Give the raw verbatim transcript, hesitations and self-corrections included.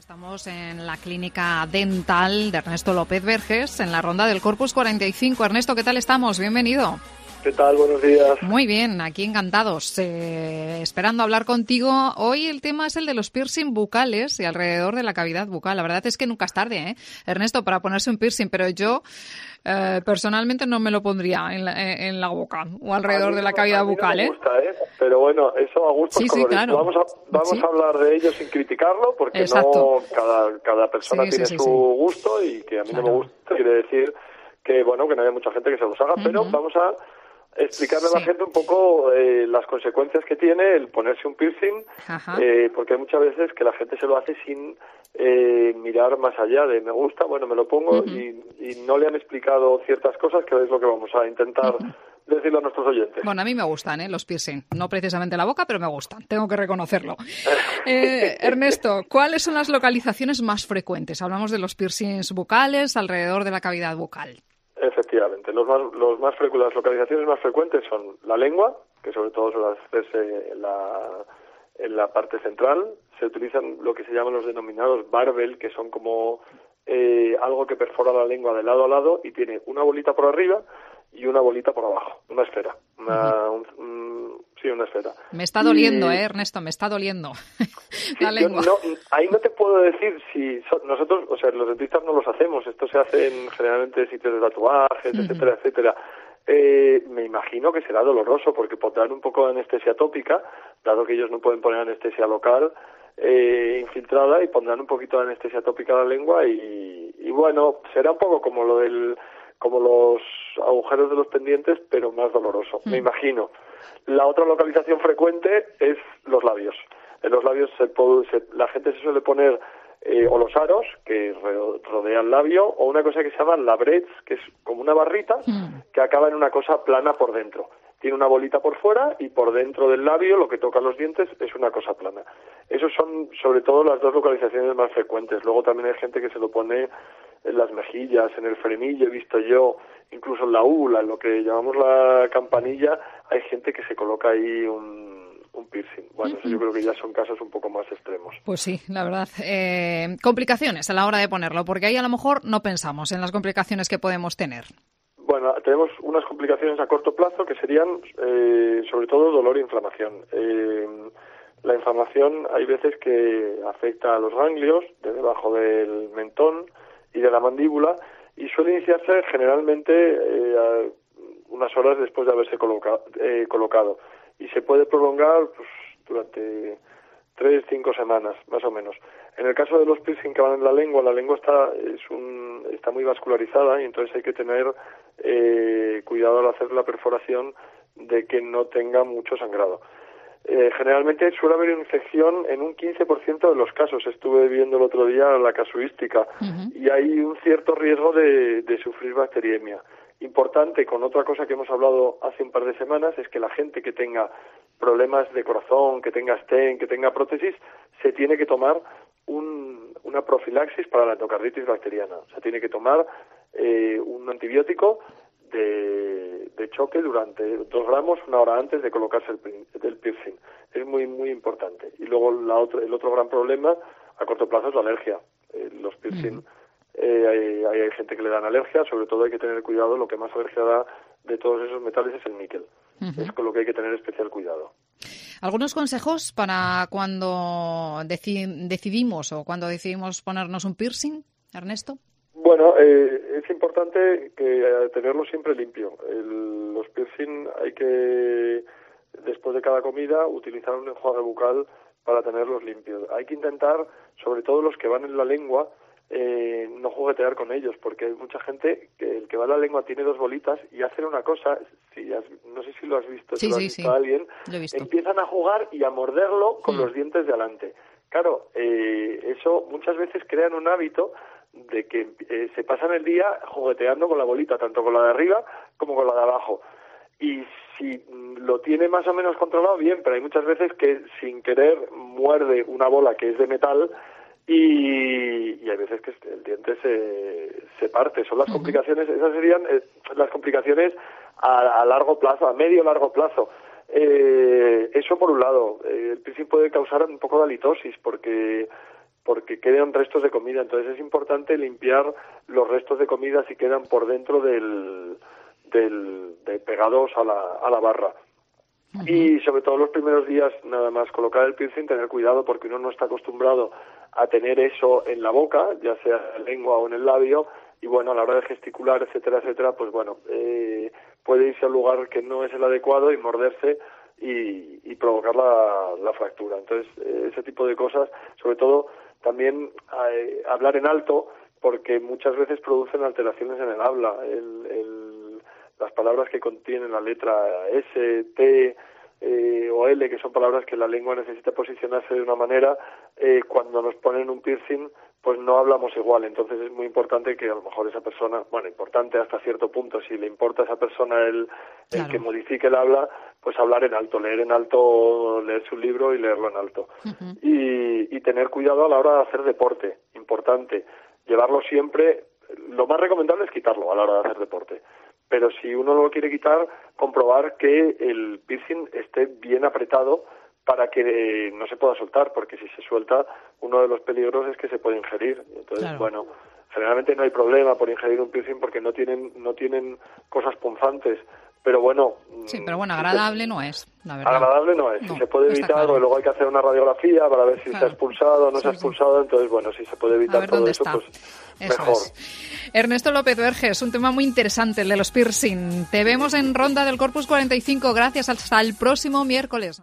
Estamos en la clínica dental de Ernesto López Verges, en la ronda del Corpus cuarenta y cinco. Ernesto, ¿qué tal estamos? Bienvenido. ¿Qué tal? Buenos días. Muy bien, aquí encantados, eh, esperando hablar contigo. Hoy el tema es el de los piercing bucales y alrededor de la cavidad bucal. La verdad es que nunca es tarde, ¿eh, Ernesto, para ponerse un piercing, pero yo eh, personalmente no me lo pondría en la, en la boca o alrededor de la cavidad a mí bucal, no me ¿eh? gusta, ¿eh? Pero bueno, eso a gusto. Sí, sí, claro. Vamos a, vamos sí. a hablar de ello sin criticarlo, porque Exacto. no cada, cada persona sí, tiene sí, sí, su sí. gusto y que a mí Claro. no me gusta quiere decir que, bueno, que no haya mucha gente que se los haga, uh-huh. Pero vamos a explicarle sí. a la gente un poco eh, las consecuencias que tiene el ponerse un piercing, eh, porque hay muchas veces que la gente se lo hace sin eh, mirar más allá de me gusta, bueno, me lo pongo, uh-huh. y, y no le han explicado ciertas cosas, que es lo que vamos a intentar uh-huh. decirle a nuestros oyentes. Bueno, a mí me gustan, ¿eh? Los piercing. No precisamente la boca, pero me gustan. Tengo que reconocerlo. eh, Ernesto, ¿cuáles son las localizaciones más frecuentes? Hablamos de los piercings bucales alrededor de la cavidad bucal. Efectivamente, los más, los más frecu- las localizaciones más frecuentes son la lengua, que sobre todo suele hacerse en la, en la parte central. Se utilizan lo que se llaman los denominados barbel, que son como eh, algo que perfora la lengua de lado a lado y tiene una bolita por arriba y una bolita por abajo, una esfera, una, uh-huh. un, un, sí, una esfera. Me está doliendo, y, eh, Ernesto, me está doliendo sí, la lengua. No, ahí no te puedo decir si so, nosotros, o sea, los dentistas no los hacemos, esto se hace en generalmente sitios de tatuajes, uh-huh. etcétera, etcétera. Eh, me imagino que será doloroso porque pondrán un poco de anestesia tópica, dado que ellos no pueden poner anestesia local eh, infiltrada, y pondrán un poquito de anestesia tópica a la lengua y, y bueno, será un poco como lo del como los agujeros de los pendientes, pero más doloroso, mm. me imagino. La otra localización frecuente es los labios. En los labios se puede, se, la gente se suele poner eh, o los aros, que rodean el labio, o una cosa que se llama labrets, que es como una barrita, mm. que acaba en una cosa plana por dentro. Tiene una bolita por fuera y por dentro del labio, lo que toca los dientes, es una cosa plana. Esos son, sobre todo, las dos localizaciones más frecuentes. Luego también hay gente que se lo pone en las mejillas, en el frenillo, he visto yo, incluso en la ula, en lo que llamamos la campanilla, hay gente que se coloca ahí un, un piercing. Bueno, eso yo creo que ya son casos un poco más extremos. Pues sí, la verdad. Eh, complicaciones a la hora de ponerlo, porque ahí a lo mejor no pensamos en las complicaciones que podemos tener. Bueno, tenemos unas complicaciones a corto plazo que serían, eh, sobre todo, dolor e inflamación. Eh, la inflamación hay veces que afecta a los ganglios de debajo del mentón y de la mandíbula, y suele iniciarse generalmente eh, unas horas después de haberse coloca, eh, colocado, y se puede prolongar pues, durante tres, cinco semanas, más o menos. En el caso de los piercing que van en la lengua, la lengua está es un está muy vascularizada y entonces hay que tener eh, cuidado al hacer la perforación de que no tenga mucho sangrado. Eh, generalmente suele haber infección en un quince por ciento de los casos. Estuve viendo el otro día la casuística uh-huh. y hay un cierto riesgo de, de sufrir bacteriemia. Importante, con otra cosa que hemos hablado hace un par de semanas, es que la gente que tenga problemas de corazón, que tenga stent, que tenga prótesis, se tiene que tomar un, una profilaxis para la endocarditis bacteriana. O sea, tiene que tomar eh, un antibiótico de, de choque durante dos gramos una hora antes de colocarse el, el piercing. Es muy, muy importante. Y luego la otro, el otro gran problema a corto plazo es la alergia. Eh, los piercing, mm. eh, hay, hay gente que le dan alergia, sobre todo hay que tener cuidado, lo que más alergia da de todos esos metales es el níquel. Uh-huh. Es con lo que hay que tener especial cuidado. ¿Algunos consejos para cuando deci- decidimos o cuando decidimos ponernos un piercing, Ernesto? Bueno, eh, es importante que eh, tenerlo siempre limpio. El, los piercing hay que, después de cada comida, utilizar un enjuague bucal para tenerlos limpios. Hay que intentar, sobre todo los que van en la lengua, eh, no juguetear con ellos, porque hay mucha gente que el que va en la lengua tiene dos bolitas y hacen una cosa, si has, no sé si lo has visto, sí, si lo has sí, visto sí. a alguien, lo he visto. Empiezan a jugar y a morderlo con mm. los dientes de adelante. Claro, eh, eso muchas veces crean un hábito de que eh, se pasan el día jugueteando con la bolita, tanto con la de arriba como con la de abajo. Y si lo tiene más o menos controlado, bien, pero hay muchas veces que sin querer muerde una bola que es de metal y, y hay veces que el diente se, se parte. Son las uh-huh. complicaciones, esas serían eh, las complicaciones a, a largo plazo, a medio largo plazo. Eh, eso por un lado. Eh, el piercing puede causar un poco de halitosis porque porque quedan restos de comida. Entonces es importante limpiar los restos de comida si quedan por dentro del, del de pegados a la, a la barra. Uh-huh. Y sobre todo los primeros días, nada más colocar el piercing, tener cuidado porque uno no está acostumbrado a tener eso en la boca, ya sea en la lengua o en el labio, y bueno, a la hora de gesticular, etcétera, etcétera, pues bueno, eh, puede irse a un lugar que no es el adecuado y morderse y, y provocar la, la fractura. Entonces, eh, ese tipo de cosas, sobre todo también eh, hablar en alto, porque muchas veces producen alteraciones en el habla. El, el, las palabras que contienen la letra S, T eh, o L, que son palabras que la lengua necesita posicionarse de una manera, eh, cuando nos ponen un piercing, pues no hablamos igual. Entonces es muy importante que a lo mejor esa persona, bueno, importante hasta cierto punto, si le importa a esa persona el, claro. el que modifique el habla, pues hablar en alto, leer en alto, leer su libro y leerlo en alto. Uh-huh. Y, y tener cuidado a la hora de hacer deporte, importante. Llevarlo siempre, lo más recomendable es quitarlo a la hora de hacer deporte. Pero si uno lo quiere quitar, comprobar que el piercing esté bien apretado para que eh, no se pueda soltar, porque si se suelta, uno de los peligros es que se puede ingerir. Entonces, claro. bueno, generalmente no hay problema por ingerir un piercing porque no tienen no tienen cosas punzantes, pero bueno... Sí, pero bueno, agradable no es, la verdad. Agradable no es. No, si se puede evitar, claro. o luego hay que hacer una radiografía para ver si claro. se ha expulsado o no sí, se ha expulsado, sí. entonces, bueno, si se puede evitar todo eso, está. pues eso mejor. Es. Ernesto López Verges, un tema muy interesante, el de los piercing. Te vemos en Ronda del Corpus cuarenta y cinco. Gracias, hasta el próximo miércoles.